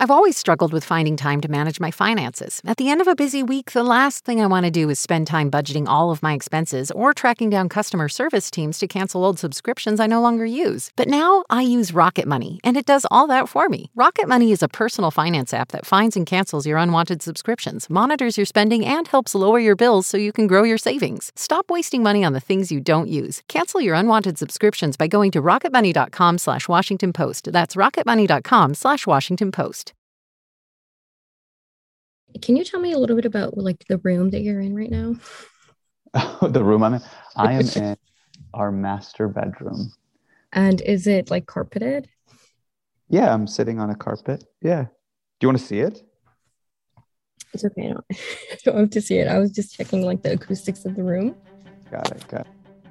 I've always struggled with finding time to manage my finances. At the end of a busy week, the last thing I want to do is spend time budgeting all of my expenses or tracking down customer service teams to cancel old subscriptions I no longer use. But now I use Rocket Money, and it does all that for me. Rocket Money is a personal finance app that finds and cancels your unwanted subscriptions, monitors your spending, and helps lower your bills so you can grow your savings. Stop wasting money on the things you don't use. Cancel your unwanted subscriptions by going to rocketmoney.com/Washington Post. That's rocketmoney.com/Washington Post. Can you tell me a little bit about like the room that you're in right now? Oh, the room I'm in? I am in our master bedroom. And is it like carpeted? Yeah, I'm sitting on a carpet. Yeah. Do you want to see it? It's okay. I don't have to see it. I was just checking like the acoustics of the room. Got it.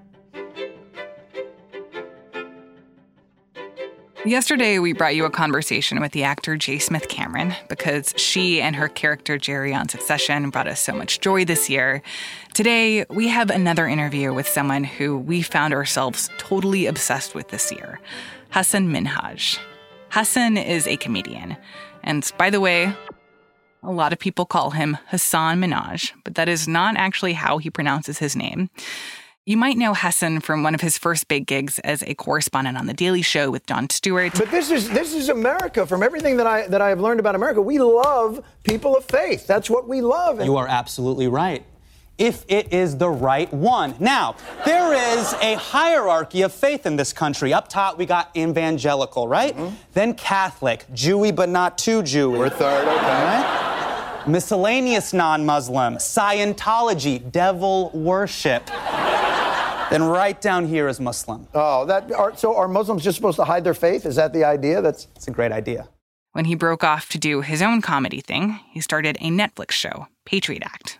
Yesterday, we brought you a conversation with the actor J. Smith Cameron because she and her character Jerry on Succession brought us so much joy this year. Today, we have another interview with someone who we found ourselves totally obsessed with this year, Hasan Minhaj. Hasan is a comedian. And by the way, a lot of people call him Hasan Minhaj, but that is not actually how he pronounces his name. You might know Hasan from one of his first big gigs as a correspondent on The Daily Show with Jon Stewart. But this is America. From everything that I have learned about America, we love people of faith. That's what we love. You are absolutely right. If it is the right one. Now, there is a hierarchy of faith in this country. Up top, we got evangelical, right? Mm-hmm. Then Catholic, Jewy but not too Jewy. We're third, okay. Right? Miscellaneous non-Muslim, Scientology, devil worship. Then right down here is Muslim. Oh, so are Muslims just supposed to hide their faith? Is that the idea? That's a great idea. When he broke off to do his own comedy thing, he started a Netflix show, Patriot Act.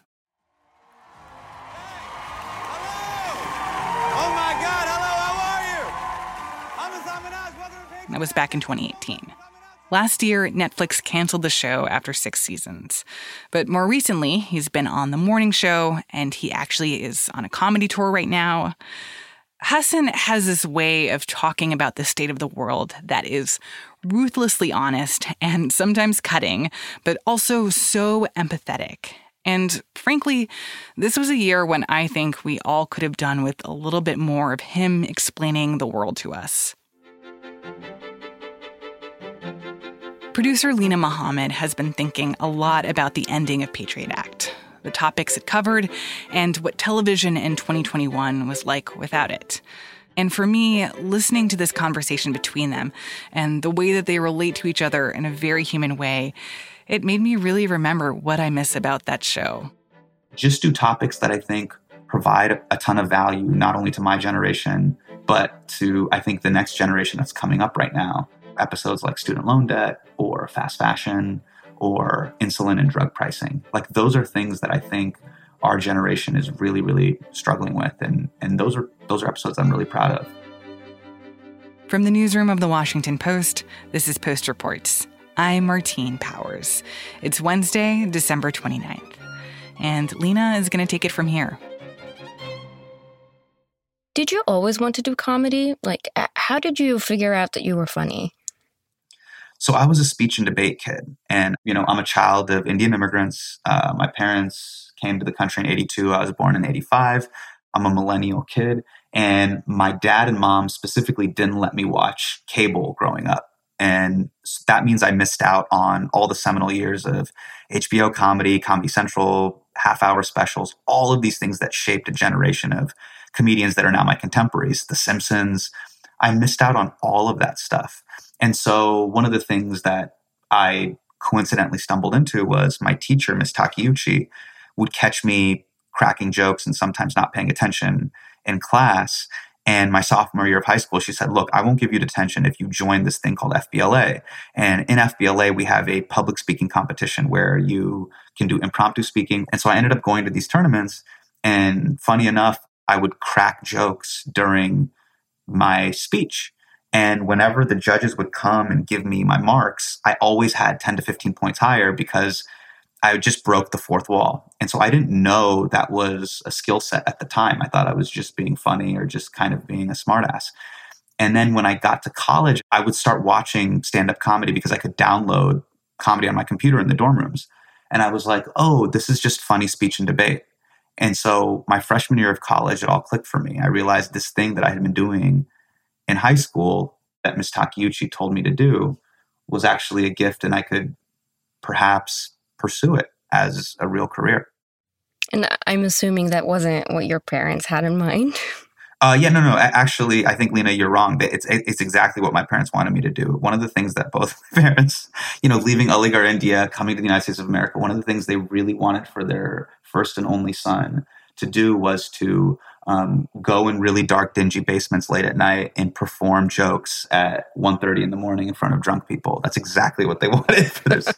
That was back in 2018. Last year, Netflix canceled the show after 6 seasons. But more recently, he's been on The Morning Show, and he actually is on a comedy tour right now. Hasan has this way of talking about the state of the world that is ruthlessly honest and sometimes cutting, but also so empathetic. And frankly, this was a year when I think we all could have done with a little bit more of him explaining the world to us. Producer Lena Mohammed has been thinking a lot about the ending of Patriot Act, the topics it covered, and what television in 2021 was like without it. And for me, listening to this conversation between them and the way that they relate to each other in a very human way, it made me really remember what I miss about that show. Just do topics that I think provide a ton of value, not only to my generation, but to, I think, the next generation that's coming up right now. Episodes like student loan debt or fast fashion or insulin and drug pricing. Like those are things that I think our generation is really, really struggling with. And those are episodes I'm really proud of. From the newsroom of The Washington Post, this is Post Reports. I'm Martine Powers. It's Wednesday, December 29th. And Lena is going to take it from here. Did you always want to do comedy? Like, how did you figure out that you were funny? So I was a speech and debate kid. And, I'm a child of Indian immigrants. My parents came to the country in 82. I was born in 85. I'm a millennial kid. And my dad and mom specifically didn't let me watch cable growing up. And that means I missed out on all the seminal years of HBO comedy, Comedy Central, half-hour specials, all of these things that shaped a generation of comedians that are now my contemporaries, The Simpsons. I missed out on all of that stuff. And so one of the things that I coincidentally stumbled into was my teacher, Miss Takeuchi, would catch me cracking jokes and sometimes not paying attention in class. And my sophomore year of high school, she said, look, I won't give you detention if you join this thing called FBLA. And in FBLA, we have a public speaking competition where you can do impromptu speaking. And so I ended up going to these tournaments. And funny enough, I would crack jokes during my speech. And whenever the judges would come and give me my marks, I always had 10 to 15 points higher because I just broke the fourth wall. And so I didn't know that was a skill set at the time. I thought I was just being funny or just kind of being a smartass. And then when I got to college, I would start watching stand-up comedy because I could download comedy on my computer in the dorm rooms. And I was like, oh, this is just funny speech and debate. And so my freshman year of college, it all clicked for me. I realized this thing that I had been doing in high school that Ms. Takeuchi told me to do was actually a gift, and I could perhaps pursue it as a real career. And I'm assuming that wasn't what your parents had in mind. No. Actually, I think, Lena, you're wrong. It's exactly what my parents wanted me to do. One of the things that both parents, leaving Aligarh, India, coming to the United States of America, one of the things they really wanted for their first and only son to do was to go in really dark, dingy basements late at night and perform jokes at 1:30 in the morning in front of drunk people. That's exactly what they wanted for their son.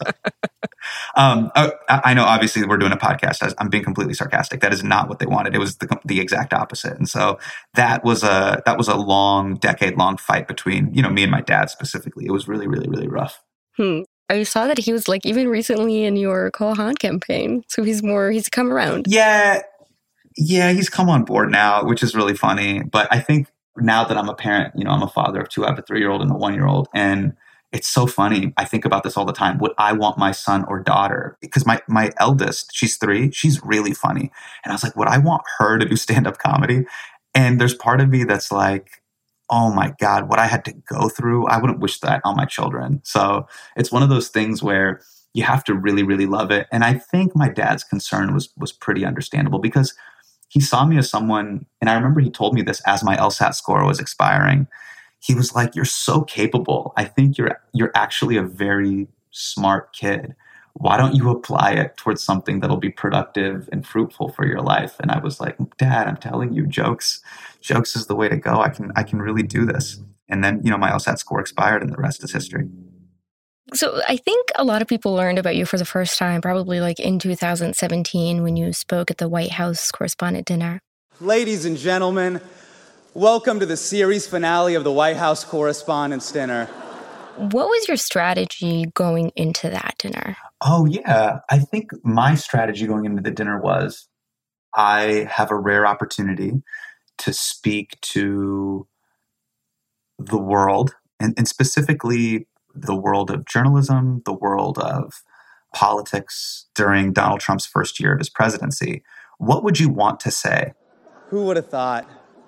I know, obviously, we're doing a podcast. I'm being completely sarcastic. That is not what they wanted. It was the exact opposite. And so that was a long, decade-long fight between me and my dad specifically. It was really, really, really rough. I saw that he was even recently in your Cole Haan campaign. So he's come around. Yeah, he's come on board now, which is really funny. But I think now that I'm a parent, I'm a father of two. I have a 3-year-old and a 1-year-old. And it's so funny. I think about this all the time. Would I want my son or daughter? Because my eldest, she's 3, she's really funny. And I was like, would I want her to do stand-up comedy? And there's part of me that's like, oh my God, what I had to go through, I wouldn't wish that on my children. So it's one of those things where you have to really, really love it. And I think my dad's concern was pretty understandable because he saw me as someone, and I remember he told me this as my LSAT score was expiring. He was like, you're so capable. I think you're actually a very smart kid. Why don't you apply it towards something that'll be productive and fruitful for your life? And I was like, Dad, I'm telling you, jokes is the way to go. I can really do this. And then, my LSAT score expired and the rest is history. So I think a lot of people learned about you for the first time, probably in 2017 when you spoke at the White House Correspondent Dinner. Ladies and gentlemen, welcome to the series finale of the White House Correspondents' Dinner. What was your strategy going into that dinner? Oh, yeah. I think my strategy going into the dinner was I have a rare opportunity to speak to the world, and specifically the world of journalism, the world of politics during Donald Trump's first year of his presidency. What would you want to say? Who would have thought,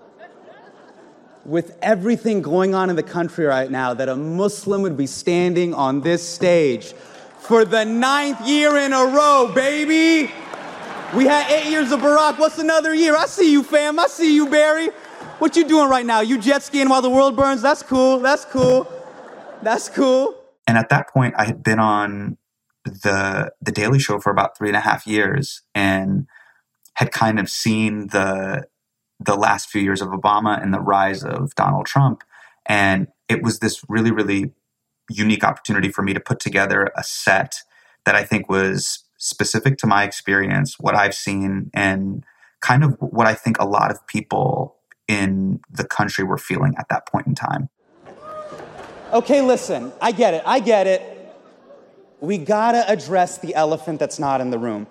with everything going on in the country right now, that a Muslim would be standing on this stage for the 9th year in a row, baby? We had 8 years of Barack. What's another year? I see you, fam. I see you, Barry. What you doing right now? You jet skiing while the world burns? That's cool. That's cool. That's cool. And at that point, I had been on the Daily Show for about 3.5 years and had kind of seen the last few years of Obama and the rise of Donald Trump. And it was this really, really unique opportunity for me to put together a set that I think was specific to my experience, what I've seen, and kind of what I think a lot of people in the country were feeling at that point in time. Okay, listen, I get it. We gotta address the elephant that's not in the room.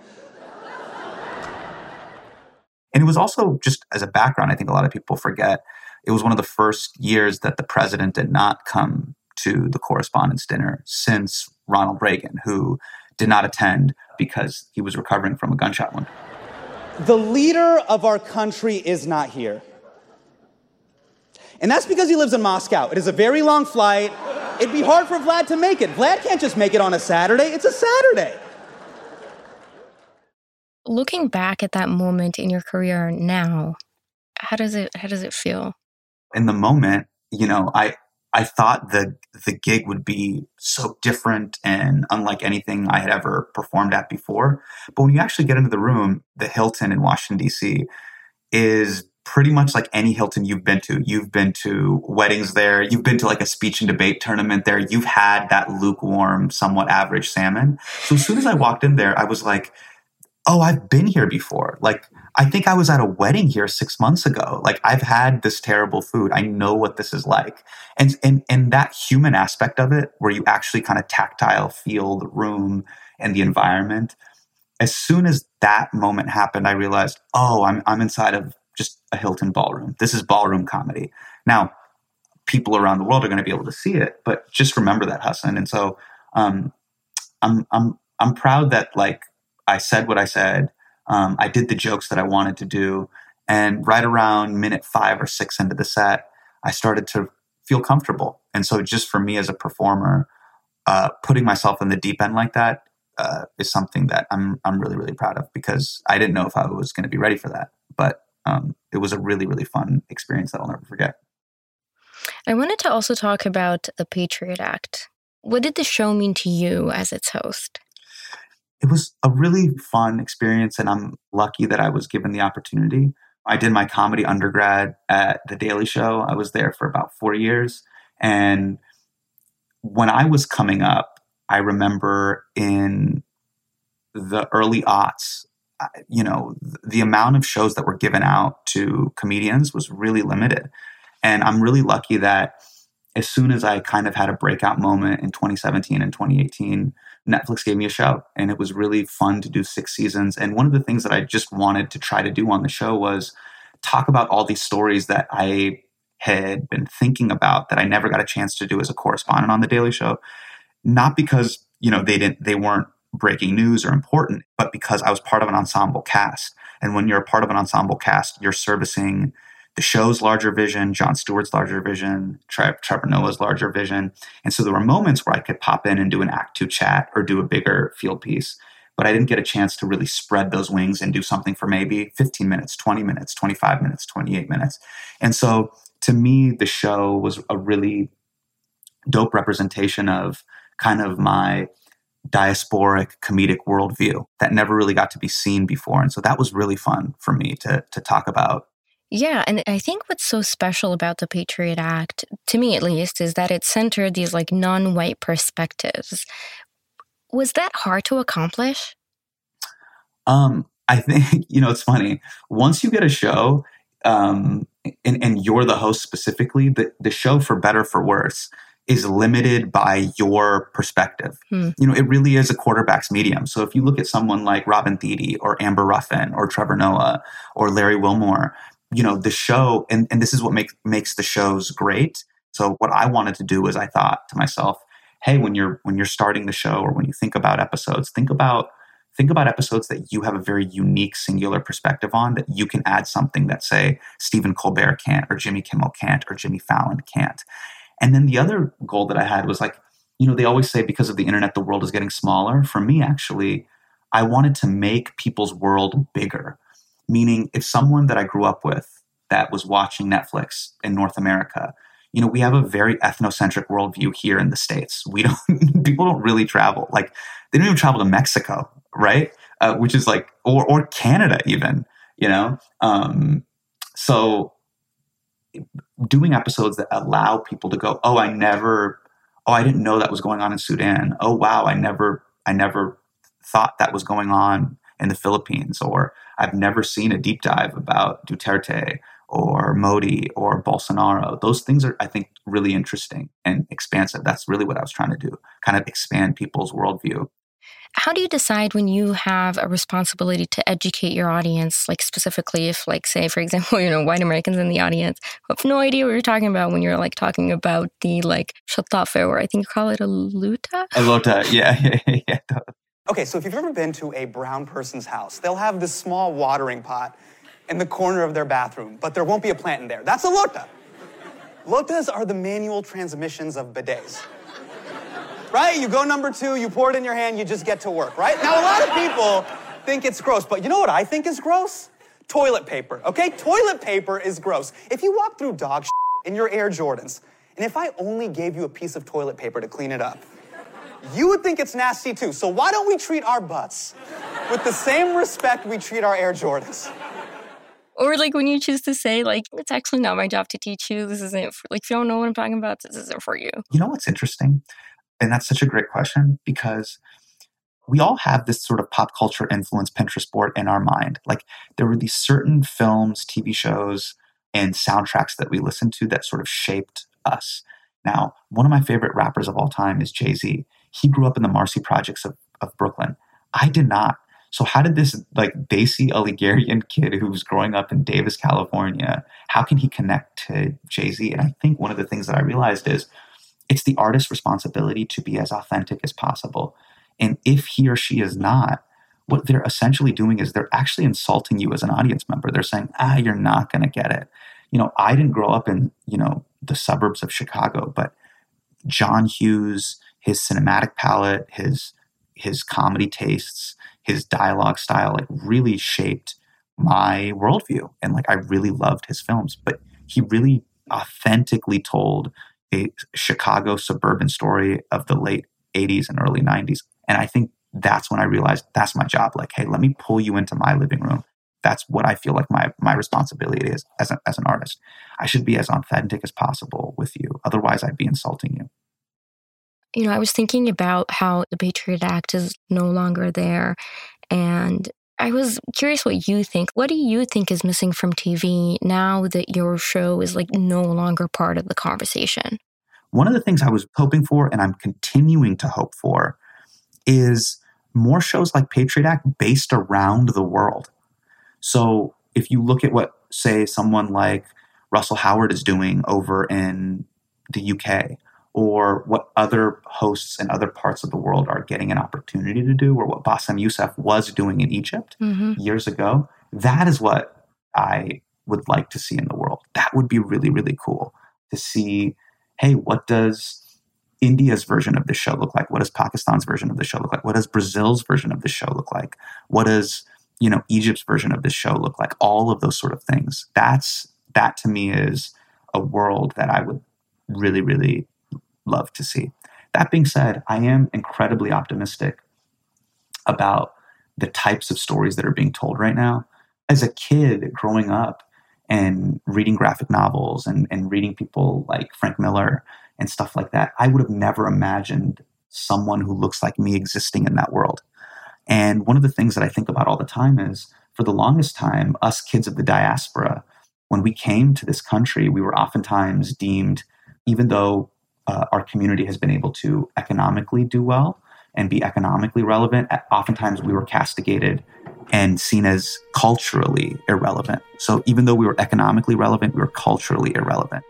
And it was also, just as a background, I think a lot of people forget, it was one of the first years that the president did not come to the Correspondents' Dinner since Ronald Reagan, who did not attend because he was recovering from a gunshot wound. The leader of our country is not here. And that's because he lives in Moscow. It is a very long flight. It'd be hard for Vlad to make it. Vlad can't just make it on a Saturday. It's a Saturday. Looking back at that moment in your career now, how does it feel? In the moment, I thought the gig would be so different and unlike anything I had ever performed at before. But when you actually get into the room, the Hilton in Washington, D.C. is pretty much like any Hilton you've been to. You've been to weddings there. You've been to a speech and debate tournament there. You've had that lukewarm, somewhat average salmon. So as soon as I walked in there, I was like, oh, I've been here before. I think I was at a wedding here 6 months ago. I've had this terrible food. I know what this is like. And that human aspect of it, where you actually kind of tactile feel the room and the environment. As soon as that moment happened, I realized, oh, I'm inside of just a Hilton ballroom. This is ballroom comedy. Now, people around the world are going to be able to see it, but just remember that, Hassan. And so I'm proud that like I said what I said. I did the jokes that I wanted to do. And right around minute 5 or 6 into the set, I started to feel comfortable. And so just for me as a performer, putting myself in the deep end like that is something that I'm really, really proud of, because I didn't know if I was going to be ready for that. But it was a really, really fun experience that I'll never forget. I wanted to also talk about the Patriot Act. What did the show mean to you as its host? It was a really fun experience, and I'm lucky that I was given the opportunity. I did my comedy undergrad at The Daily Show. I was there for about 4 years. And when I was coming up, I remember in the early aughts, the amount of shows that were given out to comedians was really limited. And I'm really lucky that as soon as I kind of had a breakout moment in 2017 and 2018, Netflix gave me a show, and it was really fun to do 6 seasons. And one of the things that I just wanted to try to do on the show was talk about all these stories that I had been thinking about that I never got a chance to do as a correspondent on The Daily Show. Not because, they weren't breaking news or important, but because I was part of an ensemble cast. And when you're a part of an ensemble cast, you're servicing the show's larger vision, Jon Stewart's larger vision, Trevor Noah's larger vision. And so there were moments where I could pop in and do an Act 2 chat or do a bigger field piece. But I didn't get a chance to really spread those wings and do something for maybe 15 minutes, 20 minutes, 25 minutes, 28 minutes. And so to me, the show was a really dope representation of kind of my diasporic comedic worldview that never really got to be seen before. And so that was really fun for me to talk about. Yeah, and I think what's so special about the Patriot Act, to me at least, is that it centered these like non-white perspectives. Was that hard to accomplish? I think, it's funny. Once you get a show, and you're the host specifically, the show, for better for worse, is limited by your perspective. It really is a quarterback's medium. So if you look at someone like Robin Thede or Amber Ruffin or Trevor Noah or Larry Wilmore, the show, and this is what makes the shows great. So what I wanted to do is I thought to myself, hey, when you're starting the show, or when you think about episodes, think about episodes that you have a very unique, singular perspective on, that you can add something that, say, Stephen Colbert can't, or Jimmy Kimmel can't, or Jimmy Fallon can't. And then the other goal that I had was like, they always say because of the internet, the world is getting smaller. For me, actually, I wanted to make people's world bigger. Meaning, if someone that I grew up with that was watching Netflix in North America, we have a very ethnocentric worldview here in the States. People don't really travel. Like, they don't even travel to Mexico, right? Which is like, or Canada even, So doing episodes that allow people to go, I didn't know that was going on in Sudan. Oh, wow, I never thought that was going on in the Philippines, or I've never seen a deep dive about Duterte or Modi or Bolsonaro. Those things are, I think, really interesting and expansive. That's really what I was trying to do, kind of expand people's worldview. How do you decide when you have a responsibility to educate your audience, like specifically if, like, say, for example, white Americans in the audience who have no idea what you're talking about when you're, like, talking about the, like, shatafe, or I think you call it a luta? A luta, yeah. Okay, so if you've ever been to a brown person's house, they'll have this small watering pot in the corner of their bathroom, but there won't be a plant in there. That's a lota. Lotas are the manual transmissions of bidets. Right? You go number 2, you pour it in your hand, you just get to work, right? Now, a lot of people think it's gross, but you know what I think is gross? Toilet paper, okay? Toilet paper is gross. If you walk through dog shit in your Air Jordans, and if I only gave you a piece of toilet paper to clean it up, you would think it's nasty too. So why don't we treat our butts with the same respect we treat our Air Jordans? Or like when you choose to say, like, it's actually not my job to teach you. This isn't for, like, if you don't know what I'm talking about, this isn't for you. You know what's interesting? And that's such a great question, because we all have this sort of pop culture influence Pinterest board in our mind. Like, there were these certain films, TV shows, and soundtracks that we listened to that sort of shaped us. Now, one of my favorite rappers of all time is Jay-Z. He grew up in the Marcy Projects of Brooklyn. I did not. So how did this, like, Desi Alighierian kid who was growing up in Davis, California, how can he connect to Jay-Z? And I think one of the things that I realized is it's the artist's responsibility to be as authentic as possible. And if he or she is not, what they're essentially doing is they're actually insulting you as an audience member. They're saying, you're not going to get it. I didn't grow up in, the suburbs of Chicago, but John Hughes, his cinematic palette, his comedy tastes, his dialogue style, really shaped my worldview. And I really loved his films, but he really authentically told a Chicago suburban story of the late 80s and early 90s. And I think that's when I realized that's my job. Hey, let me pull you into my living room. That's what I feel like my responsibility is as an artist. I should be as authentic as possible with you. Otherwise, I'd be insulting you. I was thinking about how the Patriot Act is no longer there. And I was curious what you think. What do you think is missing from TV now that your show is no longer part of the conversation? One of the things I was hoping for, and I'm continuing to hope for, is more shows like Patriot Act based around the world. So if you look at what, say, someone like Russell Howard is doing over in the UK, or what other hosts in other parts of the world are getting an opportunity to do, or what Bassem Youssef was doing in Egypt years ago, that is what I would like to see in the world. That would be really, really cool to see, hey, what does India's version of the show look like? What does Pakistan's version of the show look like? What does Brazil's version of the show look like? What does, Egypt's version of the show look like? All of those sort of things. That to me is a world that I would really, really love to see. That being said, I am incredibly optimistic about the types of stories that are being told right now. As a kid growing up and reading graphic novels and reading people like Frank Miller and stuff like that, I would have never imagined someone who looks like me existing in that world. And one of the things that I think about all the time is, for the longest time, us kids of the diaspora, when we came to this country, we were oftentimes deemed, even though our community has been able to economically do well and be economically relevant, oftentimes we were castigated and seen as culturally irrelevant. So even though we were economically relevant, we were culturally irrelevant.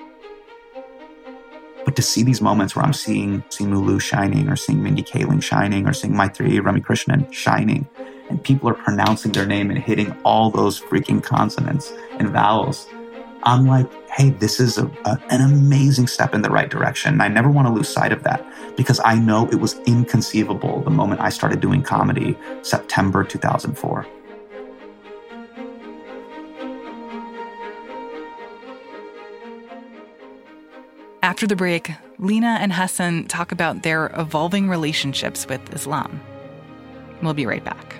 But to see these moments where I'm seeing Simu Liu shining, or seeing Mindy Kaling shining, or seeing Maitreyi Ramikrishnan shining, and people are pronouncing their name and hitting all those freaking consonants and vowels, I'm like, hey, this is an amazing step in the right direction. And I never want to lose sight of that, because I know it was inconceivable the moment I started doing comedy, September 2004. After the break, Lena and Hassan talk about their evolving relationships with Islam. We'll be right back.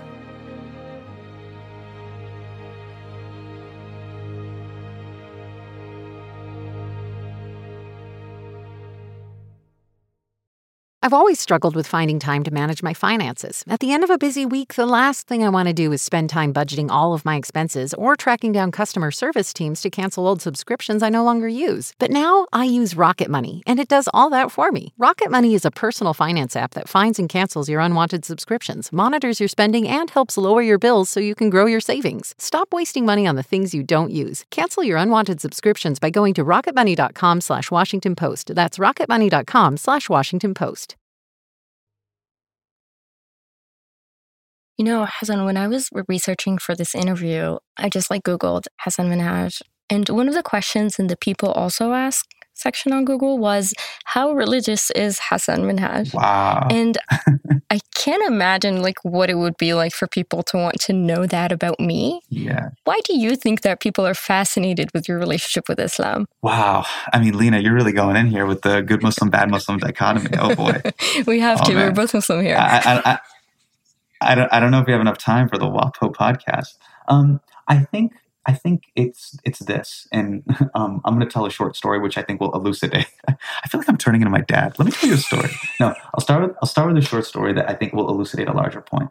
I've always struggled with finding time to manage my finances. At the end of a busy week, the last thing I want to do is spend time budgeting all of my expenses or tracking down customer service teams to cancel old subscriptions I no longer use. But now I use Rocket Money, and it does all that for me. Rocket Money is a personal finance app that finds and cancels your unwanted subscriptions, monitors your spending, and helps lower your bills so you can grow your savings. Stop wasting money on the things you don't use. Cancel your unwanted subscriptions by going to rocketmoney.com/Washington Post. That's rocketmoney.com/Washington Post. Hassan, when I was researching for this interview, I just Googled Hassan Minhaj. And one of the questions in the People Also Ask section on Google was, how religious is Hassan Minhaj? Wow. And I can't imagine what it would be like for people to want to know that about me. Yeah. Why do you think that people are fascinated with your relationship with Islam? Wow. I mean, Lena, you're really going in here with the good Muslim, bad Muslim dichotomy. Oh, boy. We have to. Man. We're both Muslim here. I don't know if we have enough time for the WAPO podcast. I think it's this, and I'm going to tell a short story which I think will elucidate. I feel like I'm turning into my dad. Let me tell you a story. No, I'll start with a short story that I think will elucidate a larger point.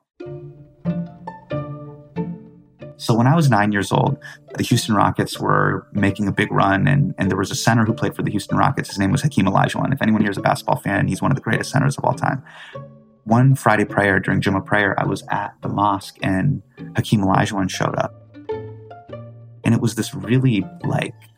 So when I was 9 years old, the Houston Rockets were making a big run, and there was a center who played for the Houston Rockets. His name was Hakeem Olajuwon. If anyone here is a basketball fan, he's one of the greatest centers of all time. One Friday prayer, during Jummah prayer, I was at the mosque and Hakeem Olajuwon showed up. And it was this really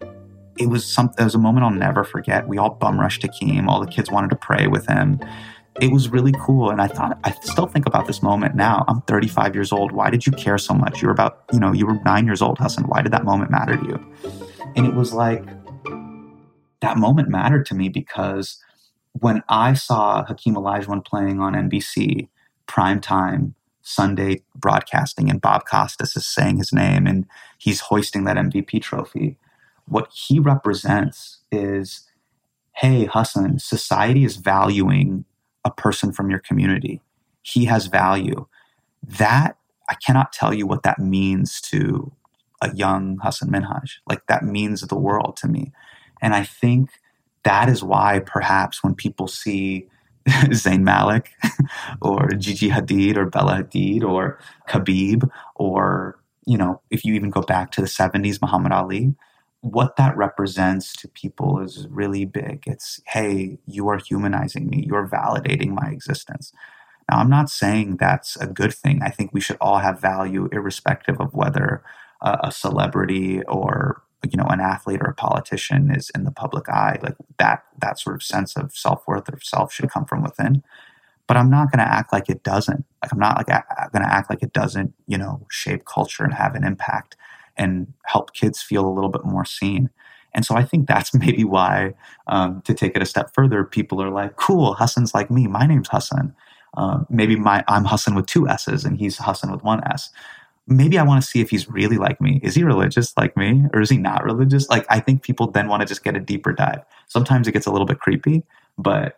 it was a moment I'll never forget. We all bum rushed Hakeem. All the kids wanted to pray with him. it was really cool. And I still think about this moment now. I'm 35 years old. Why did you care so much? You were 9 years old, Hassan. Why did that moment matter to you? And it was like, that moment mattered to me because when I saw Hakeem Olajuwon playing on NBC, primetime, Sunday broadcasting, and Bob Costas is saying his name and he's hoisting that MVP trophy, what he represents is, hey, Hassan, society is valuing a person from your community. He has value. That, I cannot tell you what that means to a young Hassan Minhaj. Like, that means the world to me. And I think that is why perhaps when people see Zayn Malik or Gigi Hadid or Bella Hadid or Khabib or, if you even go back to the 70s, Muhammad Ali, what that represents to people is really big. It's, hey, you are humanizing me. You're validating my existence. Now, I'm not saying that's a good thing. I think we should all have value irrespective of whether a celebrity or, an athlete or a politician is in the public eye. Like that sort of sense of self-worth or self should come from within. But I'm not going to act like it doesn't. Like, I'm not going to act like it doesn't, shape culture and have an impact and help kids feel a little bit more seen. And so I think that's maybe why, to take it a step further, people are like, cool, Hassan's like me. My name's Hassan. Maybe I'm Hassan with 2 S's and he's Hassan with 1 S. Maybe I want to see if he's really like me. Is he religious like me? Or is he not religious? Like, I think people then want to just get a deeper dive. Sometimes it gets a little bit creepy, but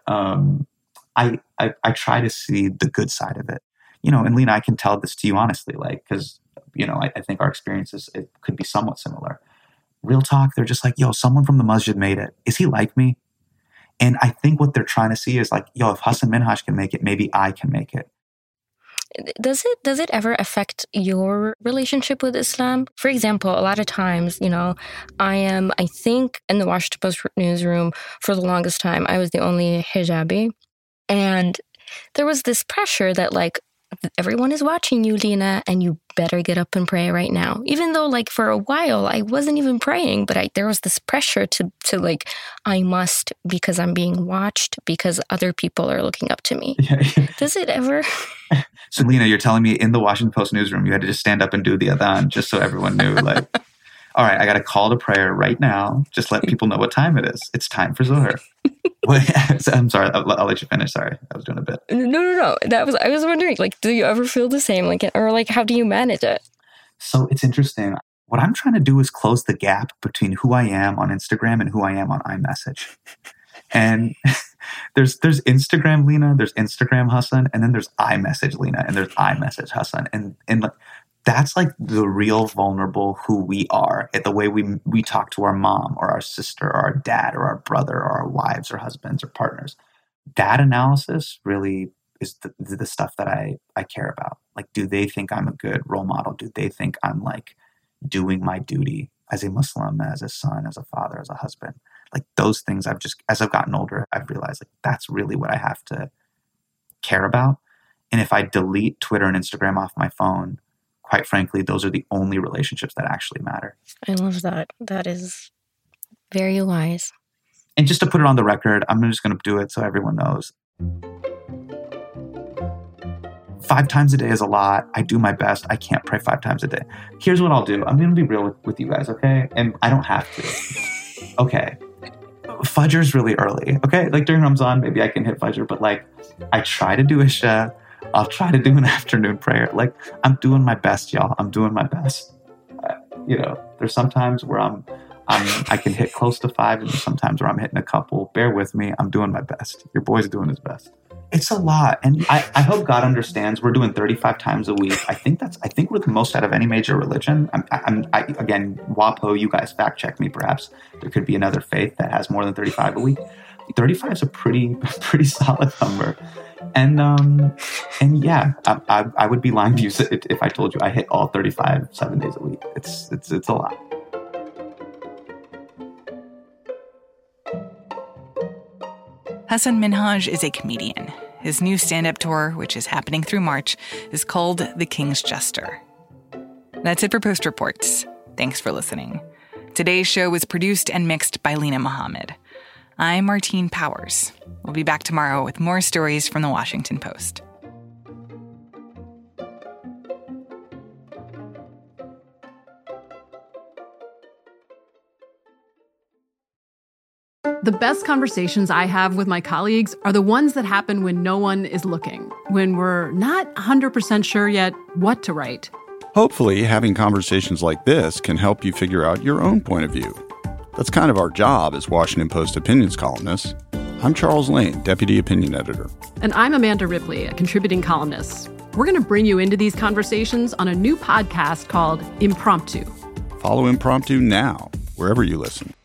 I try to see the good side of it. And Lena, I can tell this to you honestly, like, because, I think our experiences, it could be somewhat similar. Real talk, they're just like, yo, someone from the masjid made it. Is he like me? And I think what they're trying to see is like, yo, if Hassan Minhaj can make it, maybe I can make it. Does it ever affect your relationship with Islam? For example, a lot of times, I think in the Washington Post newsroom for the longest time, I was the only hijabi. And there was this pressure that like, everyone is watching you, Lena, and you better get up and pray right now. Even though like for a while I wasn't even praying, but there was this pressure to like, I must, because I'm being watched, because other people are looking up to me. Yeah. Does it ever? So Lena, you're telling me in the Washington Post newsroom, you had to just stand up and do the adhan just so everyone knew, like, all right, I got a call to prayer right now. Just let people know what time it is. It's time for Zohar. I'm sorry. I'll let you finish. Sorry. I was doing a bit. No. I was wondering, like, do you ever feel the same? Like, or like, how do you manage it? So it's interesting. What I'm trying to do is close the gap between who I am on Instagram and who I am on iMessage. And there's Instagram Lena, there's Instagram Hassan, and then there's iMessage Lena, and there's iMessage Hassan. And like, that's like the real vulnerable who we are, the way we talk to our mom or our sister or our dad or our brother or our wives or husbands or partners. That analysis really is the stuff that I care about. Like, do they think I'm a good role model? Do they think I'm like doing my duty as a Muslim, as a son, as a father, as a husband? Like, those things as I've gotten older, I've realized like that's really what I have to care about. And if I delete Twitter and Instagram off my phone, quite frankly, those are the only relationships that actually matter. I love that. That is very wise. And just to put it on the record, I'm just going to do it so everyone knows. 5 times a day is a lot. I do my best. I can't pray 5 times a day. Here's what I'll do. I'm going to be real with you guys, okay? And I don't have to. Okay. Fajr is really early, okay? Like during Ramadan, maybe I can hit Fajr, but like I try to do Isha. I'll try to do an afternoon prayer. Like, I'm doing my best, y'all. I'm doing my best. There's sometimes where I can hit close to 5, and sometimes where I'm hitting a couple. Bear with me. I'm doing my best. Your boy's doing his best. It's a lot. And I hope God understands we're doing 35 times a week. I think we're the most out of any major religion. Again, WAPO, you guys fact check me perhaps. There could be another faith that has more than 35 a week. 35 is a pretty solid number. And yeah, I would be lying to you if I told you I hit all 35 7 days a week. It's a lot. Hassan Minhaj is a comedian. His new stand-up tour, which is happening through March, is called The King's Jester. That's it for Post Reports. Thanks for listening. Today's show was produced and mixed by Lena Mohammed. I'm Martine Powers. We'll be back tomorrow with more stories from the Washington Post. The best conversations I have with my colleagues are the ones that happen when no one is looking, when we're not 100% sure yet what to write. Hopefully, having conversations like this can help you figure out your own point of view. That's kind of our job as Washington Post opinions columnists. I'm Charles Lane, Deputy Opinion Editor. And I'm Amanda Ripley, a contributing columnist. We're going to bring you into these conversations on a new podcast called Impromptu. Follow Impromptu now, wherever you listen.